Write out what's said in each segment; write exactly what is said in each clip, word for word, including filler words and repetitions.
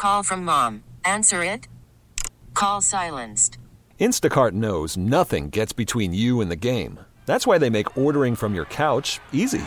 Call from mom. Answer it. Call silenced. Instacart knows nothing gets between you and the game. That's why they make ordering from your couch easy.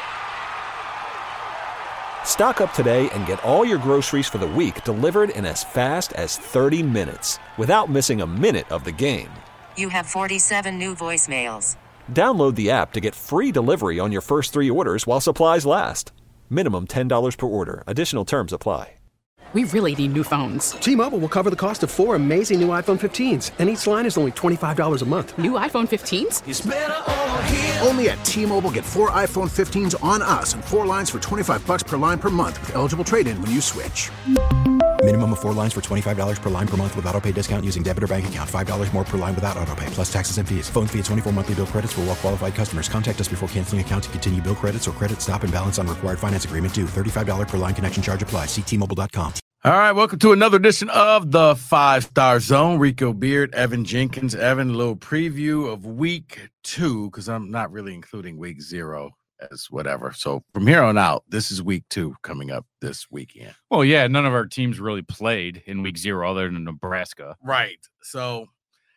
Stock up today and get all your groceries for the week delivered in as fast as thirty minutes without missing a minute of the game. You have forty-seven new voicemails. Download the app to get free delivery on your first three orders while supplies last. Minimum ten dollars per order. Additional terms apply. We really need new phones. T-Mobile will cover the cost of four amazing new iPhone fifteens, and each line is only twenty-five dollars a month. New iPhone fifteens? It's better over here. Only at T-Mobile, get four iPhone fifteens on us and four lines for twenty-five bucks per line per month with eligible trade-in when you switch. Minimum of four lines for twenty-five dollars per line per month with autopay discount using debit or bank account. five dollars more per line without autopay, plus taxes and fees. Phone fee at twenty-four monthly bill credits for well-qualified customers. Contact us before canceling account to continue bill credits or credit stop and balance on required finance agreement due. thirty-five dollars per line connection charge applies. See T Mobile dot com. All right, welcome to another edition of the Five Star Zone. Rico Beard, Evan Jenkins. Evan, a little preview of week two, because I'm not really including week zero as whatever. So from here on out, this is week two coming up this weekend. Well, yeah, none of our teams really played in week zero other than Nebraska. Right. So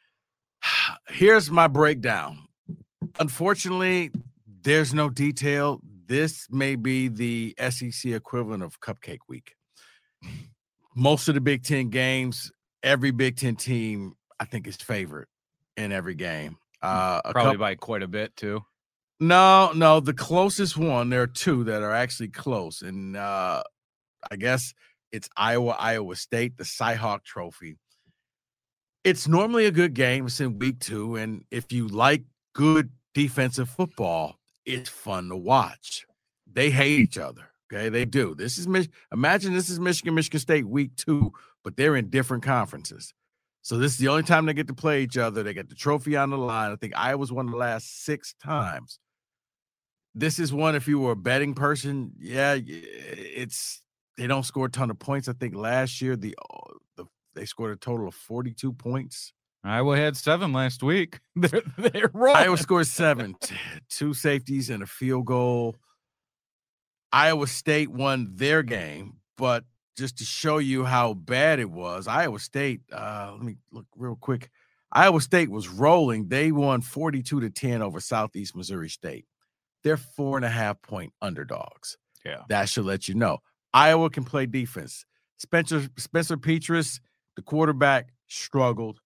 here's my breakdown. Unfortunately, there's no detail. This may be the S E C equivalent of Cupcake Week. Most of the Big Ten games, every Big Ten team, I think, is favored in every game. Uh, Probably couple, by quite a bit, too. No, no, the closest one, there are two that are actually close. And uh, I guess it's Iowa, Iowa State, the Cy-Hawk Trophy. It's normally a good game. It's in week two. And if you like good defensive football, it's fun to watch. They hate each other. Okay, they do. This is Mich- imagine this is Michigan, Michigan State week two, but they're in different conferences. So this is the only time they get to play each other. They get the trophy on the line. I think Iowa's won the last six times. This is one, if you were a betting person, yeah, it's they don't score a ton of points. I think last year the, the they scored a total of forty-two points. Iowa had seven last week. they're they're rolling. Iowa scored seven, two safeties and a field goal. Iowa State won their game, but just to show you how bad it was, Iowa State, uh, let me look real quick. Iowa State was rolling. They won forty-two to ten over Southeast Missouri State. They're four and a half point underdogs. Yeah. That should let you know. Iowa can play defense. Spencer, Spencer Petras, the quarterback, struggled.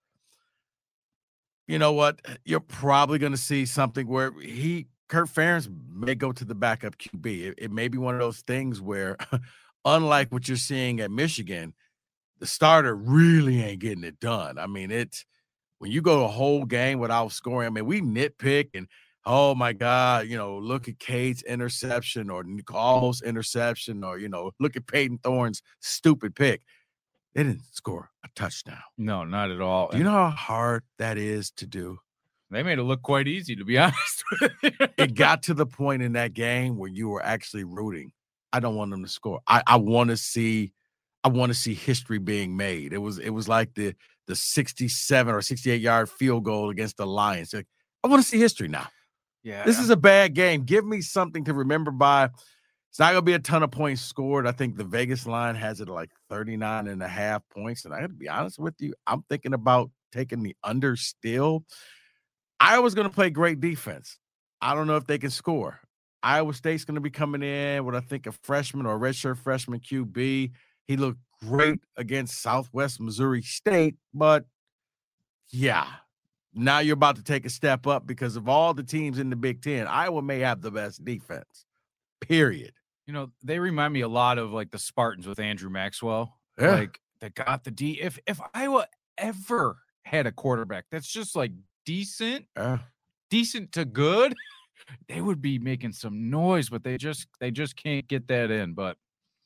You know what? You're probably going to see something where he, Kirk Ferentz may go to the backup Q B. It, it may be one of those things where, unlike what you're seeing at Michigan, the starter really ain't getting it done. I mean, it's when you go a whole game without scoring. I mean, we nitpick and, oh, my God, you know, look at Cade's interception or almost interception or, you know, look at Peyton Thorne's stupid pick. They didn't score a touchdown. No, not at all. Do you know how hard that is to do? They made it look quite easy, to be honest with you. It got to the point in that game where you were actually rooting. I don't want them to score. I, I want to see, I want to see history being made. It was, it was like the the sixty-seven or sixty-eight yard field goal against the Lions. Like, I want to see history now. Yeah, this is a bad game. Give me something to remember by. It's not going to be a ton of points scored. I think the Vegas line has it like thirty-nine and a half points. And I got to be honest with you, I'm thinking about taking the under still. Iowa's going to play great defense. I don't know if they can score. Iowa State's going to be coming in with, I think, a freshman or a redshirt freshman Q B. He looked great against Southwest Missouri State, but yeah, now you're about to take a step up because of all the teams in the Big Ten. Iowa may have the best defense, period. You know, they remind me a lot of like the Spartans with Andrew Maxwell. Yeah. Like that got the D. If if Iowa ever had a quarterback that's just like decent, yeah. decent to good, they would be making some noise, but they just they just can't get that in. But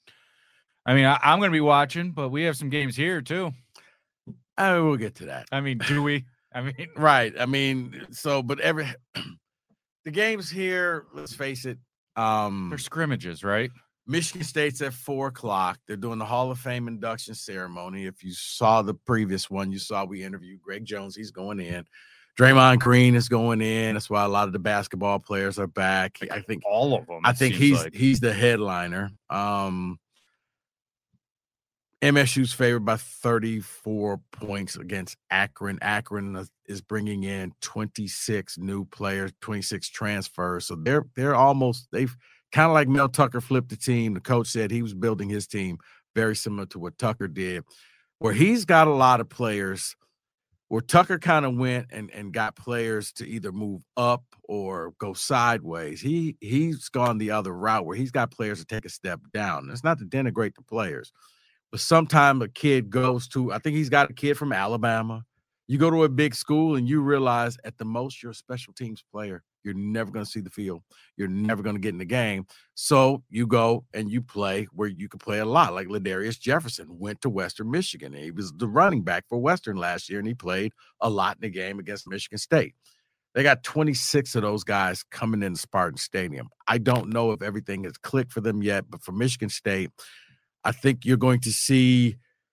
I mean, I, I'm going to be watching, but we have some games here too. I mean, we'll get to that. I mean, do we? I mean, right. I mean, so, but every the games here, let's face it, um, they're scrimmages, right? Michigan State's at four o'clock. They're doing the Hall of Fame induction ceremony. If you saw the previous one, you saw we interviewed Greg Jones. He's going in. Draymond Green is going in. That's why a lot of the basketball players are back. I think all of them. I think he's like. he's the headliner. Um, M S U's favored by thirty-four points against Akron. Akron is bringing in twenty-six new players, twenty-six transfers. So they're they're almost they've kind of like Mel Tucker flipped the team. The coach said he was building his team very similar to what Tucker did, where he's got a lot of players. Where Tucker kind of went and, and got players to either move up or go sideways. He he's gone the other route where he's got players to take a step down. It's not to denigrate the players. But sometimes a kid goes to, I think he's got a kid from Alabama. You go to a big school and you realize at the most you're a special teams player. You're never going to see the field. You're never going to get in the game. So you go and you play where you can play a lot. Like Ladarius Jefferson went to Western Michigan. He was the running back for Western last year, and he played a lot in the game against Michigan State. They got twenty-six of those guys coming in the Spartan Stadium. I don't know if everything has clicked for them yet, but for Michigan State, I think you're going to see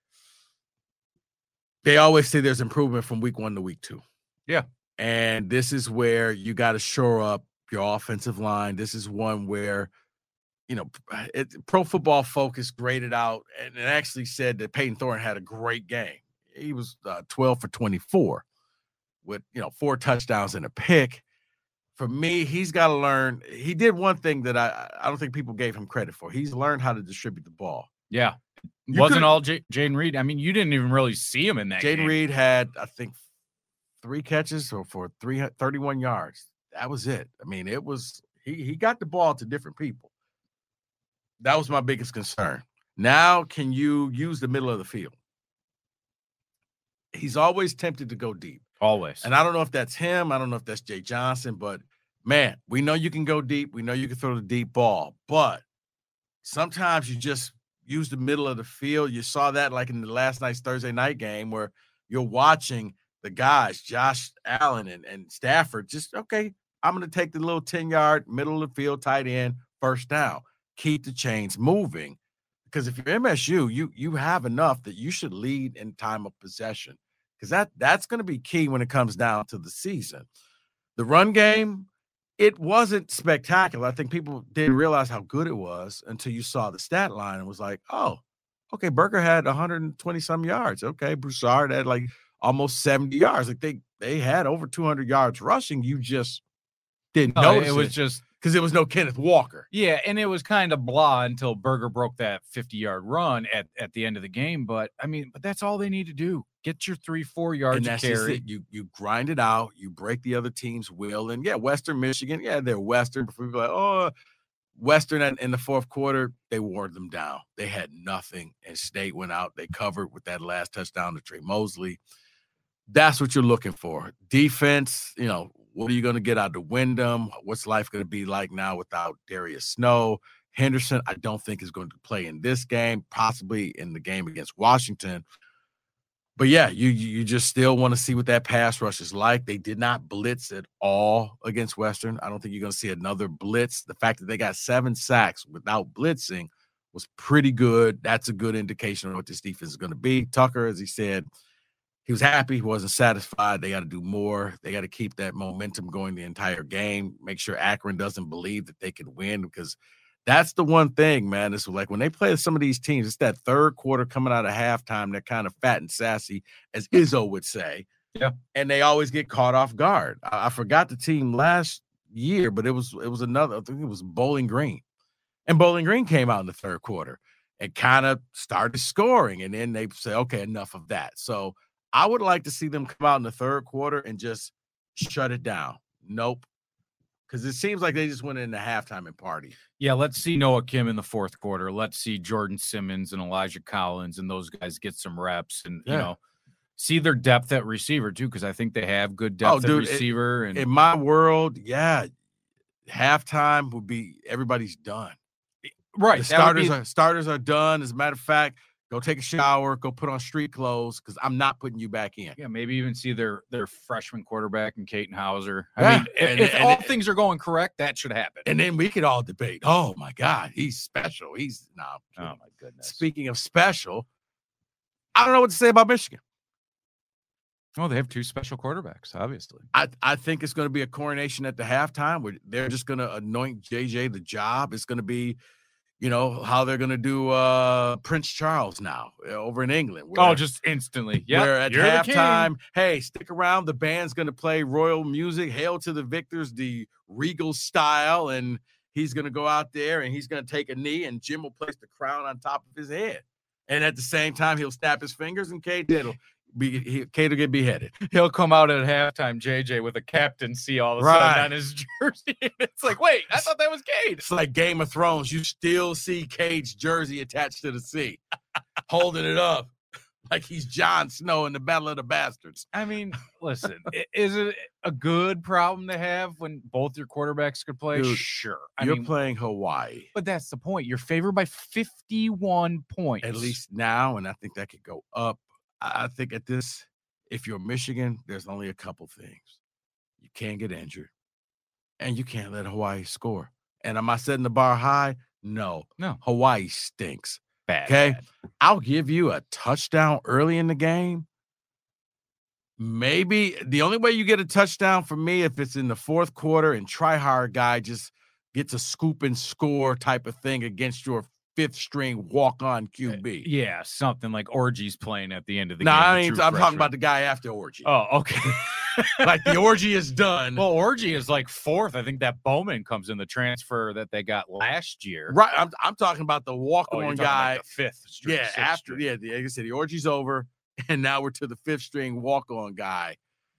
– they always say there's improvement from week one to week two. Yeah. And this is where you got to shore up your offensive line. This is one where, you know, it, Pro Football Focus graded out and it actually said that Peyton Thorne had a great game. He was uh, twelve for twenty-four with, you know, four touchdowns and a pick. For me, he's got to learn. He did one thing that I, I don't think people gave him credit for. He's learned how to distribute the ball. Yeah. You Wasn't could, all J- Jaden Reed. I mean, you didn't even really see him in that Jaden game. Reed had, I think, three catches or for three thirty-one yards. That was it. I mean, it was he he got the ball to different people. That was my biggest concern. Now, can you use the middle of the field? He's always tempted to go deep. Always. And I don't know if that's him. I don't know if that's Jay Johnson, but man, we know you can go deep. We know you can throw the deep ball, but sometimes you just use the middle of the field. You saw that like in the last night's Thursday night game where you're watching the guys, Josh Allen and, and Stafford, just, okay, I'm going to take the little ten-yard, middle of the field, tight end, first down. Keep the chains moving. Because if you're M S U, you you have enough that you should lead in time of possession. Because that, that's going to be key when it comes down to the season. The run game, it wasn't spectacular. I think people didn't realize how good it was until you saw the stat line and was like, oh, okay, Burger had one hundred twenty-some yards. Okay, Broussard had like almost seventy yards. Like they they had over two hundred yards rushing. You just didn't no, notice it. was it just because there was no Kenneth Walker. Yeah, and it was kind of blah until Burger broke that fifty-yard run at, at the end of the game. But, I mean, but that's all they need to do. Get your three, four yards And of that's just carry. it. You, you grind it out. You break the other team's will. And, yeah, Western Michigan, yeah, they're Western. Before people are like, oh, Western in, in the fourth quarter, they wore them down. They had nothing, and State went out. They covered with that last touchdown to Trey Mosley. That's what you're looking for. Defense, you know, what are you going to get out of Wyndham? What's life going to be like now without Darius Snow? Henderson, I don't think is going to play in this game, possibly in the game against Washington. But, yeah, you you just still want to see what that pass rush is like. They did not blitz at all against Western. I don't think you're going to see another blitz. The fact that they got seven sacks without blitzing was pretty good. That's a good indication of what this defense is going to be. Tucker, as he said, he was happy. He wasn't satisfied. They got to do more. They got to keep that momentum going the entire game. Make sure Akron doesn't believe that they can win, because that's the one thing, man. It's like when they play some of these teams, it's that third quarter coming out of halftime. They're kind of fat and sassy, as Izzo would say. Yeah. And they always get caught off guard. I, I forgot the team last year, but it was it was another. I think it was Bowling Green. And Bowling Green came out in the third quarter and kind of started scoring. And then they say, okay, enough of that. So I would like to see them come out in the third quarter and just shut it down. Nope. Because it seems like they just went in the halftime and party. Yeah, let's see Noah Kim in the fourth quarter. Let's see Jordan Simmons and Elijah Collins and those guys get some reps and, yeah. you know, see their depth at receiver, too, because I think they have good depth oh, dude, at receiver. It, and in my world, yeah, halftime would be everybody's done. Right. The starters, be... are, starters are done. As a matter of fact, go take a shower, go put on street clothes, because I'm not putting you back in. Yeah, maybe even see their their freshman quarterback in Caton Hauser. I yeah. mean, and, if and, all and, things are going correct, that should happen. And then we could all debate, oh, my God, he's special. He's – no. Oh, my goodness. Speaking of special, I don't know what to say about Michigan. Oh, they have two special quarterbacks, obviously. I, I think it's going to be a coronation at the halftime where they're just going to anoint J J the job. It's going to be – you know, how they're going to do uh, Prince Charles now over in England. Where, oh, just instantly. Yeah. Where at halftime, hey, stick around. The band's going to play royal music, Hail to the Victors, the Regal style. And he's going to go out there and he's going to take a knee and Jim will place the crown on top of his head. And at the same time, he'll snap his fingers and Cade will be he, Cade will get beheaded. He'll come out at halftime, J J, with a captaincy all of a right. sudden on his jersey. It's like, wait, I thought that was Cade. It's like Game of Thrones. You still see Cade's jersey attached to the seat, holding it up like he's Jon Snow in the Battle of the Bastards. I mean, listen, is it a good problem to have when both your quarterbacks could play? Dude, sure. I you're mean, playing Hawaii. But that's the point. You're favored by fifty-one points. At least now, and I think that could go up. I think at this, if you're Michigan, there's only a couple things. You can't get injured, and you can't let Hawaii score. And am I setting the bar high? No. No. Hawaii stinks. Bad. Okay? Bad. I'll give you a touchdown early in the game. Maybe the only way you get a touchdown for me if it's in the fourth quarter and try-hard guy just gets a scoop and score type of thing against your fifth string walk-on Q B. Yeah, something like Orgy's playing at the end of the no, game. No, I ain't, I'm talking about the guy after Orgy. Oh, okay. Like the Orgy is done. Well, Orgy is like fourth. I think that Bowman comes in the transfer that they got last year. Right. I'm, I'm talking about the walk-on oh, guy. Like the fifth. String, yeah, after string. yeah, the, like I said, the Orgy's over, and now we're to the fifth string walk-on guy.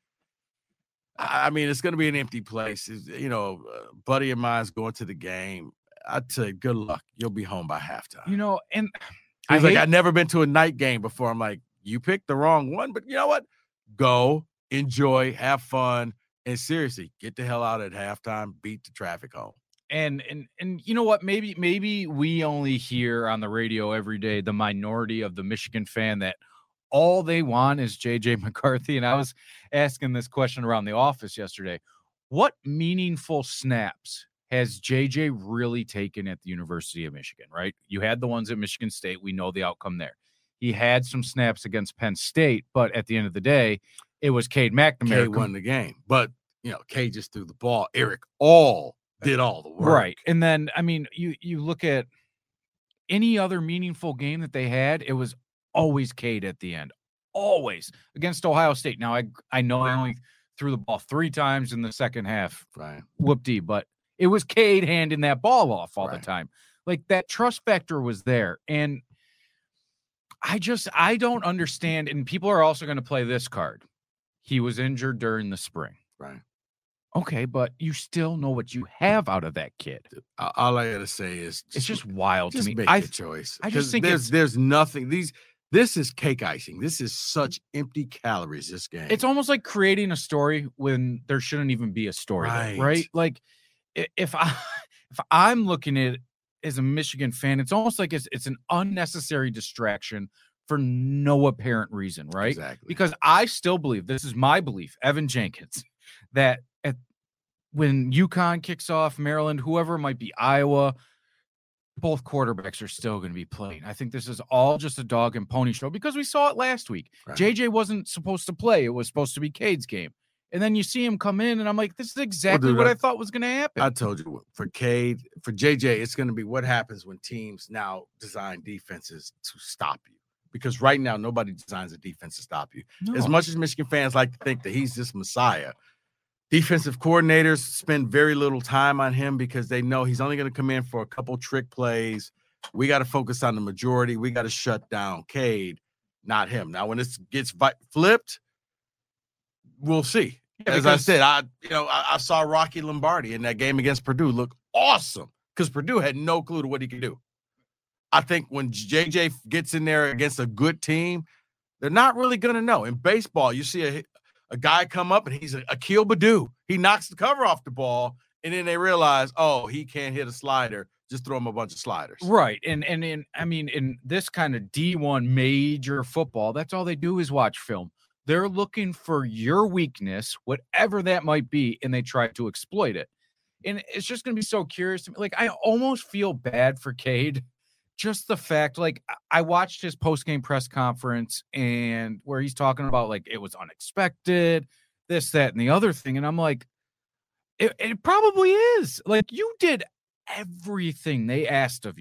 I mean, it's going to be an empty place. It's, you know, a buddy of mine's going to the game. I'd say good luck. You'll be home by halftime. You know, and he's like, I've never been to a night game before. I'm like, you picked the wrong one, but you know what? Go, enjoy, have fun, and seriously, get the hell out at halftime, beat the traffic home. And and and you know what? Maybe maybe we only hear on the radio every day the minority of the Michigan fan that all they want is J J McCarthy. And I was asking this question around the office yesterday. What meaningful snaps has J J really taken at the University of Michigan, right? You had the ones at Michigan State. We know the outcome there. He had some snaps against Penn State, but at the end of the day, it was Cade McNamara. Cade won the game. But, you know, Cade just threw the ball. Eric all did all the work. Right. And then, I mean, you you look at any other meaningful game that they had, it was always Cade at the end. Always. Against Ohio State. Now, I, I know I only threw the ball three times in the second half. Right. Whoop-dee, but it was Cade handing that ball off all right. the time. Like that trust factor was there. And I just, I don't understand. And people are also going to play this card. He was injured during the spring. Right. Okay. But you still know what you have out of that kid. All I got to say is just, it's just wild just to me. Make I, a choice. I just think there's, there's nothing. These, This is cake icing. This is such empty calories, this game. It's almost like creating a story when there shouldn't even be a story, right? There, right? Like if I if I'm looking at it as a Michigan fan, it's almost like it's it's an unnecessary distraction for no apparent reason, right? Exactly. Because I still believe, this is my belief, Evan Jenkins, that at when UConn kicks off, Maryland, whoever it might be, Iowa, both quarterbacks are still going to be playing. I think this is all just a dog and pony show because we saw it last week. Right. J J wasn't supposed to play. It was supposed to be Cade's game. And then you see him come in, and I'm like, this is exactly well, dude, what I, I thought was going to happen. I told you, for Cade, for J J, it's going to be what happens when teams now design defenses to stop you. Because right now, nobody designs a defense to stop you. No. As much as Michigan fans like to think that he's this messiah, defensive coordinators spend very little time on him because they know he's only going to come in for a couple trick plays. We got to focus on the majority. We got to shut down Cade, not him. Now, when this gets flipped, we'll see. Yeah, As I said, I you know I, I saw Rocky Lombardi in that game against Purdue look awesome because Purdue had no clue to what he could do. I think when J J gets in there against a good team, they're not really going to know. In baseball, you see a A guy come up and he's a Akil Baddoo. He knocks the cover off the ball, and then they realize, oh, he can't hit a slider. Just throw him a bunch of sliders. Right. And and in I mean, in this kind of D one major football, that's all they do is watch film. They're looking for your weakness, whatever that might be, and they try to exploit it. And it's just going to be so curious to me. Like, I almost feel bad for Cade. Just the fact, like, I watched his post-game press conference and where he's talking about, like, it was unexpected, this, that, and the other thing. And I'm like, it, it probably is. Like, you did everything they asked of you.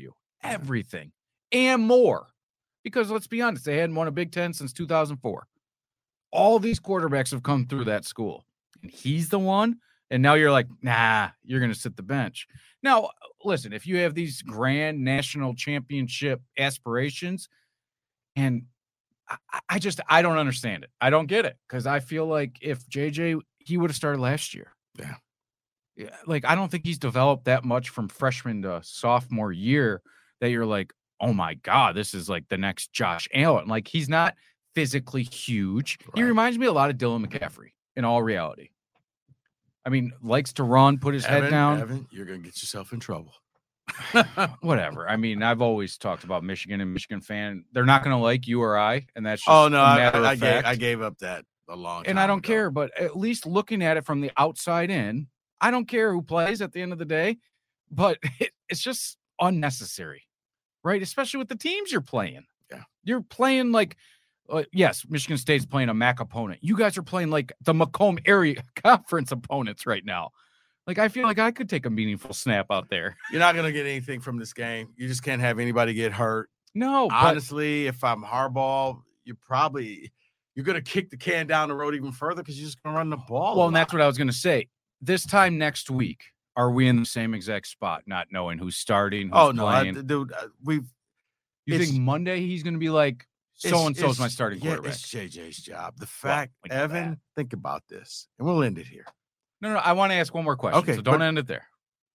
everything and more. Because let's be honest, they hadn't won a Big Ten since two thousand four. All these quarterbacks have come through that school, and he's the one. And now you're like, nah, you're going to sit the bench. Now, listen, if you have these grand national championship aspirations, and I, I just, I don't understand it. I don't get it, because I feel like if J J, he would have started last year. Yeah. Yeah. Like, I don't think he's developed that much from freshman to sophomore year that you're like, oh my God, this is like the next Josh Allen. Like, he's not physically huge. Right. He reminds me a lot of Dylan McCaffrey in all reality. I mean, likes to run, put his Evan, head down. Evan, you're going to get yourself in trouble. Whatever. I mean, I've always talked about Michigan and Michigan fan. They're not going to like you or I, and that's just oh no, a matter I, of I, fact. gave, I gave up that a long time and I don't ago. care. But at least looking at it from the outside in, I don't care who plays at the end of the day. But it, it's just unnecessary, right? Especially with the teams you're playing. Yeah, you're playing like. Uh, yes, Michigan State's playing a M A C opponent. You guys are playing like the Macomb area conference opponents right now. Like, I feel like I could take a meaningful snap out there. You're not going to get anything from this game. You just can't have anybody get hurt. No, honestly, but, if I'm Harbaugh, you're probably you're going to kick the can down the road even further because you're just going to run the ball. Well, and that's what I was going to say. This time next week, are we in the same exact spot, not knowing who's starting? Who's oh no, playing? I, dude, we've. You think Monday he's going to be like, so and so is my starting yeah, quarterback? It's J J's job. The fact, well, Evan, that. think about this, and we'll end it here. No, no, I want to ask one more question. Okay, so don't end it there.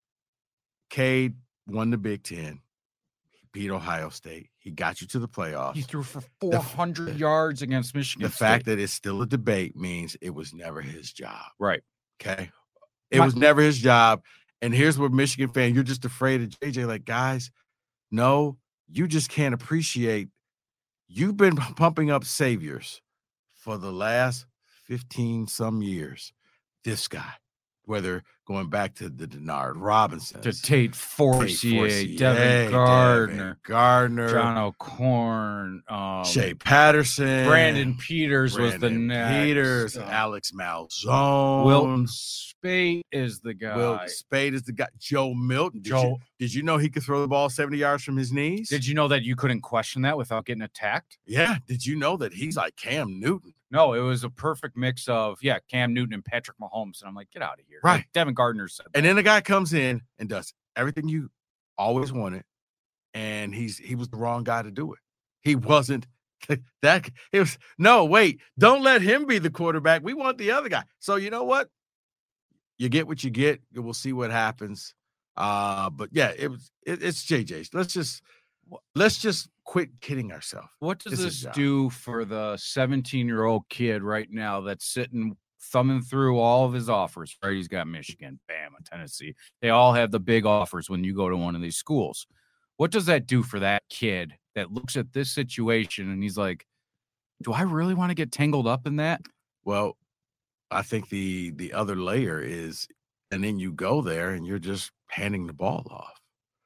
Cade won the Big Ten. He beat Ohio State. He got you to the playoffs. He threw for four hundred the, yards against Michigan The State. fact that it's still a debate means it was never his job. Right. Okay. It My, was never his job. And here's what Michigan fan, you're just afraid of J J. Like, guys, no, you just can't appreciate. You've been pumping up saviors for the last fifteen some years. This guy, whether going back to the Denard Robinson, to Tate Forcier, Tate Forcier Devin Gardner, Devin Gardner, John O'Korn, um, Shea Patterson, Brandon Peters Brandon was the next. Peters, uh, Alex Malzone, Wilton Spate is the guy. Wilton Spate is the guy. Joe Milton. Did Joe, you, did you know he could throw the ball seventy yards from his knees? Did you know that you couldn't question that without getting attacked? Yeah. Did you know that he's like Cam Newton? No, it was a perfect mix of, yeah, Cam Newton and Patrick Mahomes. And I'm like, get out of here. Right. Like Devin Gardner said that. And then the guy comes in and does everything you always wanted. And he's he was the wrong guy to do it. He wasn't that. It was, no, wait, don't let him be the quarterback. We want the other guy. So you know what? You get what you get. We'll see what happens. Uh, but yeah, it was it, it's J J's. Let's just let's just quit kidding ourselves. What does this do for the seventeen-year-old kid right now that's sitting thumbing through all of his offers? Right, he's got Michigan, Bama, Tennessee. They all have the big offers when you go to one of these schools. What does that do for that kid that looks at this situation and he's like, do I really want to get tangled up in that? Well, I think the the other layer is, and then you go there and you're just handing the ball off.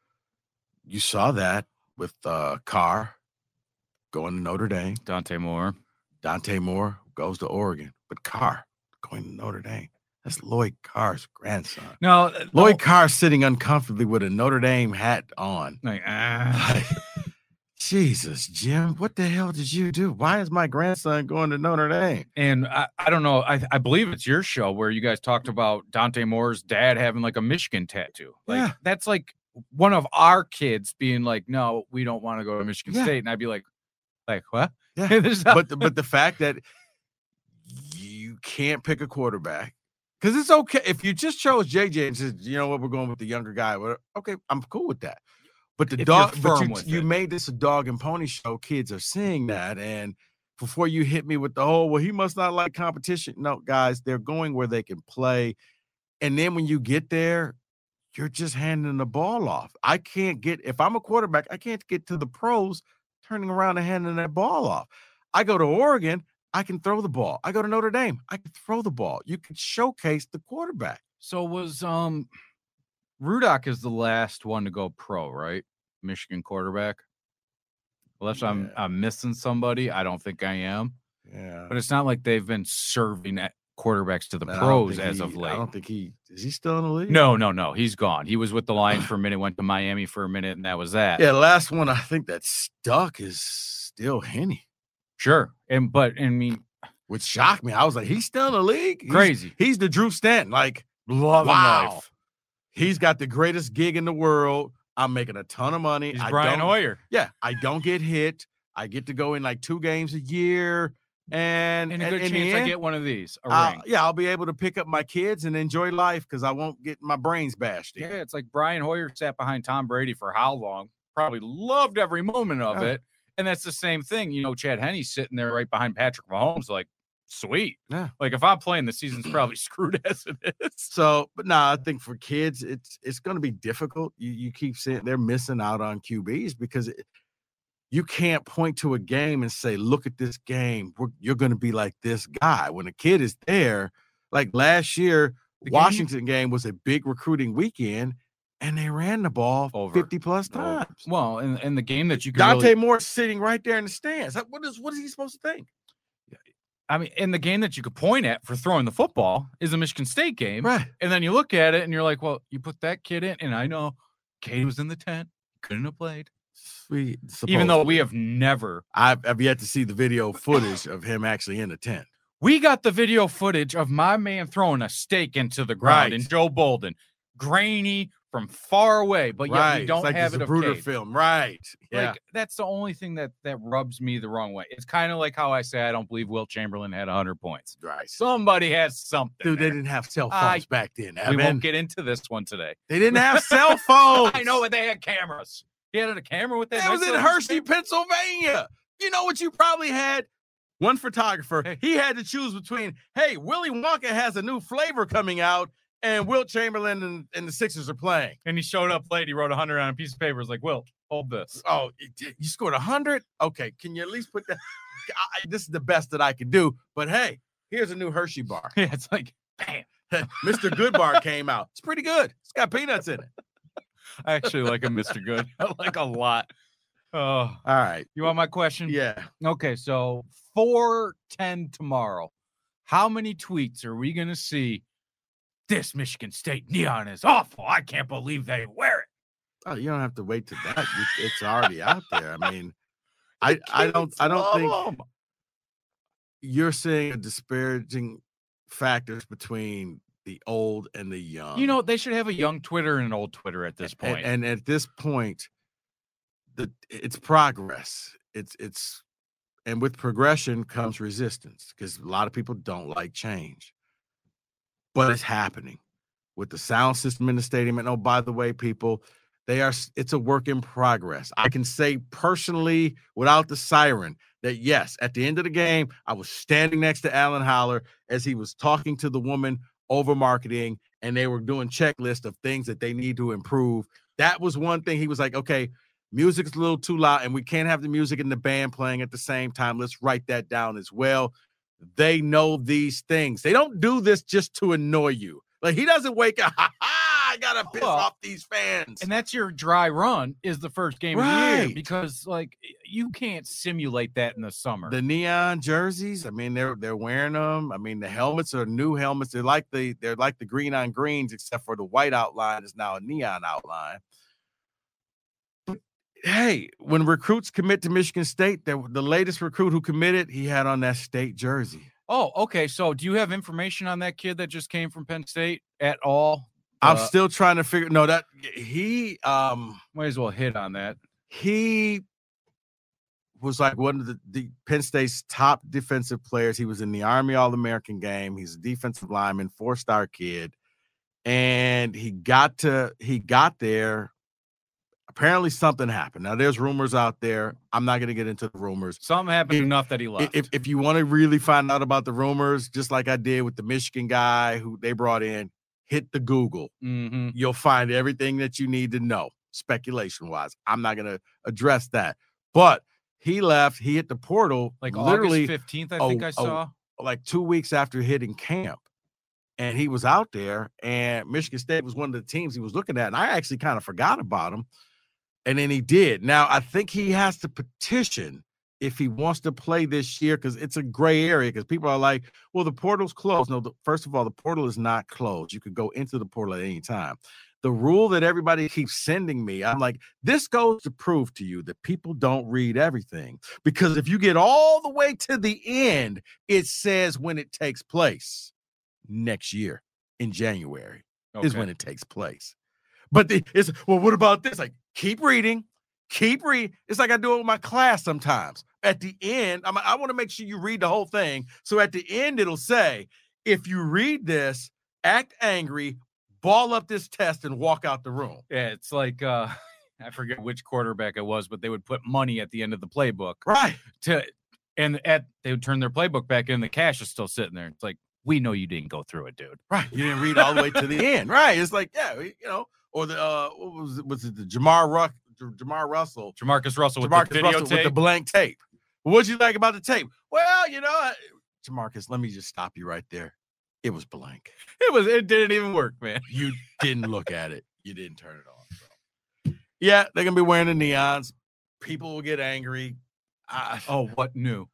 You saw that with uh, Carr going to Notre Dame. Dante Moore. Dante Moore goes to Oregon. But Carr going to Notre Dame. That's Lloyd Carr's grandson. No, Lloyd no. Carr sitting uncomfortably with a Notre Dame hat on. Like, ah. Jesus, Jim, what the hell did you do? Why is my grandson going to Notre Dame? And I, I don't know. I, I believe it's your show where you guys talked about Dante Moore's dad having like a Michigan tattoo. Like yeah. That's like one of our kids being like, no, we don't want to go to Michigan yeah. State. And I'd be like, like, what? Yeah. but, the, but the fact that you can't pick a quarterback, because it's okay. If you just chose J J and said, you know what, we're going with the younger guy. Okay, I'm cool with that. But the if dog, but you, with you it. made this a dog and pony show. Kids are seeing that. And before you hit me with the whole, well, he must not like competition. No, guys, they're going where they can play. And then when you get there, you're just handing the ball off. I can't get, if I'm a quarterback, I can't get to the pros turning around and handing that ball off. I go to Oregon, I can throw the ball. I go to Notre Dame, I can throw the ball. You can showcase the quarterback. So was um Rudock is the last one to go pro, right? Michigan quarterback. Unless yeah. I'm I'm missing somebody. I don't think I am. Yeah. But it's not like they've been serving at quarterbacks to the And I don't pros think as he- of late. I don't think he is he still in the league? No, no, no. He's gone. He was with the Lions for a minute, went to Miami for a minute, and that was that. Yeah, the last one I think that stuck is still Henny, Sure. And but I mean, which shocked me. I was like, he's still in the league? He's- Crazy. He's, the Drew Stanton. Like, love wow. life. He's got the greatest gig in the world. I'm making a ton of money. He's I Brian don't- Hoyer. Yeah, I don't get hit. I get to go in like two games a year. And, And a and good in the chance I end, get one of these. A I'll- ring. yeah, I'll be able to pick up my kids and enjoy life because I won't get my brains bashed in. Yeah, it's like Brian Hoyer sat behind Tom Brady for how long? Probably loved every moment of Yeah. it. And that's the same thing. You know, Chad Henne's sitting there right behind Patrick Mahomes, like, sweet. Yeah. Like, if I'm playing, the season's probably screwed as it is. So, but no, I think for kids, it's it's going to be difficult. You you keep saying they're missing out on Q Bs because it, you can't point to a game and say, "Look at this game. We're, you're going to be like this guy." When a kid is there, like last year, The game- Washington game was a big recruiting weekend, and they ran the ball Over. fifty plus Oh, times. well, and, and the game that you could Dante really, Moore sitting right there in the stands. Like, What is what is he supposed to think? I mean, and the game that you could point at for throwing the football is a Michigan State game. Right. And then you look at it and you're like, well, you put that kid in, and I know Cade was in the tent, couldn't have played. We, Even though we supposedly. have never, I've, I've yet to see the video footage of him actually in the tent. we got the video footage of my man throwing a stake into the ground Right. and Joe Bolden, grainy from far away, but yet right. we don't it's like have the it of Zapruder Cade. film. Right. Yeah. Like, that's the only thing that that rubs me the wrong way. It's kind of like how I say I don't believe Wilt Chamberlain had one hundred points. right. Somebody has something. Dude, they there. didn't have cell I- phones back then. we Evan. won't get into this one today. They didn't have cell phones. I know, but they had cameras. He had a camera with that. It was nice in little Hershey, camera. Pennsylvania. You know what you probably had? One photographer. Hey. He had to choose between, hey, Willy Wonka has a new flavor coming out, and Wilt Chamberlain and, and the Sixers are playing. And he showed up late. He wrote one hundred on a piece of paper. It's like, Wilt, hold this. Oh, it- you scored one hundred? Okay, can you at least put that? I, this is the best that I could do. But hey, here's a new Hershey bar. Yeah, it's like, bam. Mister Good bar came out. It's pretty good. It's got peanuts in it. I actually like him, Mister Good. I like a lot. Oh, All right. you want my question? Yeah. Okay, so four ten tomorrow. How many tweets are we going to see? This Michigan State neon is awful. I can't believe they wear it. Oh, you don't have to wait to that. You- It's already out there. I mean, I I don't Kids I don't love think 'em. you're seeing disparaging factors between the old and the young. You know, they should have a young Twitter and an old Twitter at this And- point. And, at this point, the it's progress. It's it's and with progression comes resistance because a lot of people don't like change. But it's happening with the sound system in the stadium. And oh, by the way, people, they are s- it's a work in progress. I can say personally, without the siren, that yes, at the end of the game, I was standing next to Alan Holler as he was talking to the woman over marketing, and they were doing checklist of things that they need to improve. That was one thing. He was like, okay, music's a little too loud, and we can't have the music and the band playing at the same time. Let's write that down as well. They know these things. They don't do this just to annoy you. Like, he doesn't wake up, ha ha, I gotta piss Well, off these fans. And that's your dry run is the first game of the year Right. because like you can't simulate that in the summer. The neon jerseys, I mean, they're they're wearing them. I mean, the helmets are new helmets. They're like the they're like the green on greens, except for the white outline is now a neon outline. But hey, when recruits commit to Michigan State, the, the latest recruit who committed, he had on that state jersey. oh, okay. So do you have information on that kid that just came from Penn State at all? I'm Uh, still trying to figure. No, that he um might as well hit on that. he was like one of the, the Penn State's top defensive players. He was in the Army All-American game. He's a defensive lineman, four-star kid. And he got to he got there. Apparently something happened. Now there's rumors out there. I'm not going to get into the rumors. Something happened If- enough that he left. If if you want to really find out about the rumors, just like I did with the Michigan guy who they brought in, hit the Google. mm-hmm. You'll find everything that you need to know, speculation wise. I'm not going to address that. But he left, he hit the portal Like literally August fifteenth, I oh, think I oh, saw. like two weeks after hitting camp. And he was out there, and Michigan State was one of the teams he was looking at. And I actually kind of forgot about him. And then he did. Now, I think he has to petition if he wants to play this year, because it's a gray area, because people are like, well, the portal's closed. No, the, first of all, the portal is not closed. You could go into the portal at any time. The rule that everybody keeps sending me, I'm like, this goes to prove to you that people don't read everything. Because if you get all the way to the end, it says when it takes place next year in January okay. is when it takes place. But the, it's, well, what about this? Like, keep reading. Keep reading. It's like I do it with my class sometimes. At the end, I'm, I want to make sure you read the whole thing. So at the end, it'll say, if you read this, act angry, ball up this test, and walk out the room. Yeah, it's like, uh, I forget which quarterback it was, but they would put money at the end of the playbook. Right. To And at they would turn their playbook back in, the cash is still sitting there. It's like, we know you didn't go through it, dude. Right. You didn't read all the way to the end. Right. It's like, yeah, you know, or the, uh, what was it? Was it the Jamar Ruck? Jamar Russell, Jamarcus Russell with Jamarcus the video Russell tape. with the blank tape. What'd you like about the tape? Well, you know, I, Jamarcus, let me just stop you right there. It was blank. It was. It didn't even work, man. You didn't look at it. You didn't turn it on. So. Yeah, they're gonna be wearing the neons. People will get angry. I, oh, what new?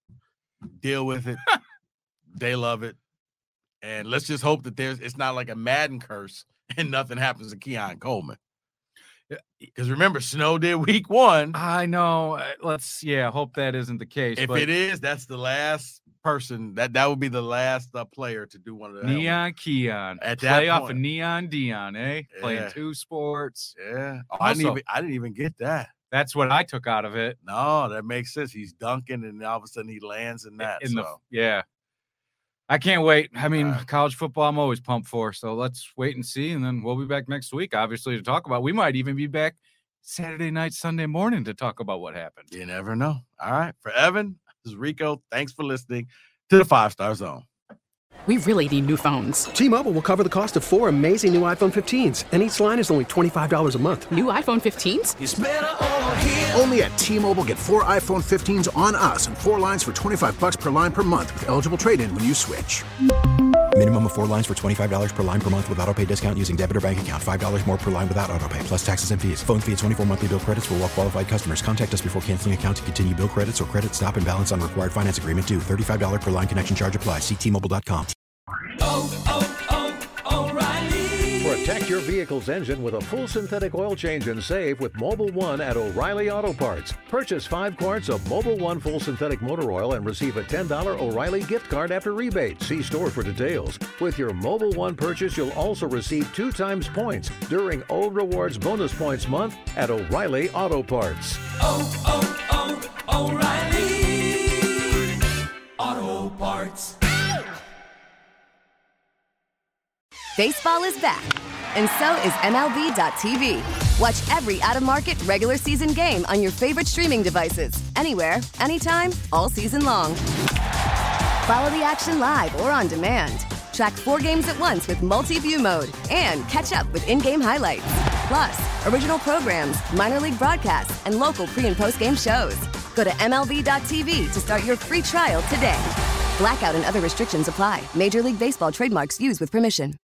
Deal with it. They love it, and let's just hope that there's. It's not like a Madden curse and nothing happens to Keon Coleman. Because remember, Snow did week one. I know. Let's, yeah, hope that isn't the case. If but it is, that's the last person. That that would be the last uh, player to do one of the Neon Keon. At that Play off point. of Neon Dion, eh? Yeah. Playing two sports. Yeah. Oh, I, didn't Also- even, I didn't even get that. That's what I took out of it. No, that makes sense. He's dunking, and all of a sudden he lands in that. In the, so. yeah. I can't wait. I mean, Right. college football, I'm always pumped for. So let's wait and see. And then we'll be back next week, obviously, to talk about. We might even be back Saturday night, Sunday morning to talk about what happened. You never know. All right. For Evan, this is Rico. Thanks for listening to the Five Star Zone. We really need new phones. T-Mobile will cover the cost of four amazing new iPhone fifteens, and each line is only twenty-five dollars a month. New iPhone fifteens? It's better over here. Only at T-Mobile, get four iPhone fifteens on us and four lines for twenty-five bucks per line per month with eligible trade-in when you switch. Minimum of four lines for twenty-five dollars per line per month with autopay discount using debit or bank account. five dollars more per line without autopay, plus taxes and fees. Phone fee at twenty-four monthly bill credits for well-qualified customers. Contact us before canceling account to continue bill credits or credit stop and balance on required finance agreement due. thirty-five dollars per line connection charge applies. See T Mobile dot com. Oh, oh, oh, O'Reilly. Protect your vehicle's engine with a full synthetic oil change and save with Mobil one at O'Reilly Auto Parts. Purchase five quarts of Mobil one full synthetic motor oil and receive a ten dollars O'Reilly gift card after rebate. See store for details. With your Mobil one purchase, you'll also receive two times points during O Rewards Bonus Points Month at O'Reilly Auto Parts. Oh, oh, oh, O'Reilly Auto Parts. Baseball is back, and so is M L B dot T V. Watch every out-of-market regular season game on your favorite streaming devices, anywhere, anytime, all season long. Follow the action live or on demand. Track four games at once with multi-view mode and catch up with in-game highlights. Plus, original programs, minor league broadcasts, and local pre- and post-game shows. Go to M L B dot T V to start your free trial today. Blackout and other restrictions apply. Major League Baseball trademarks used with permission.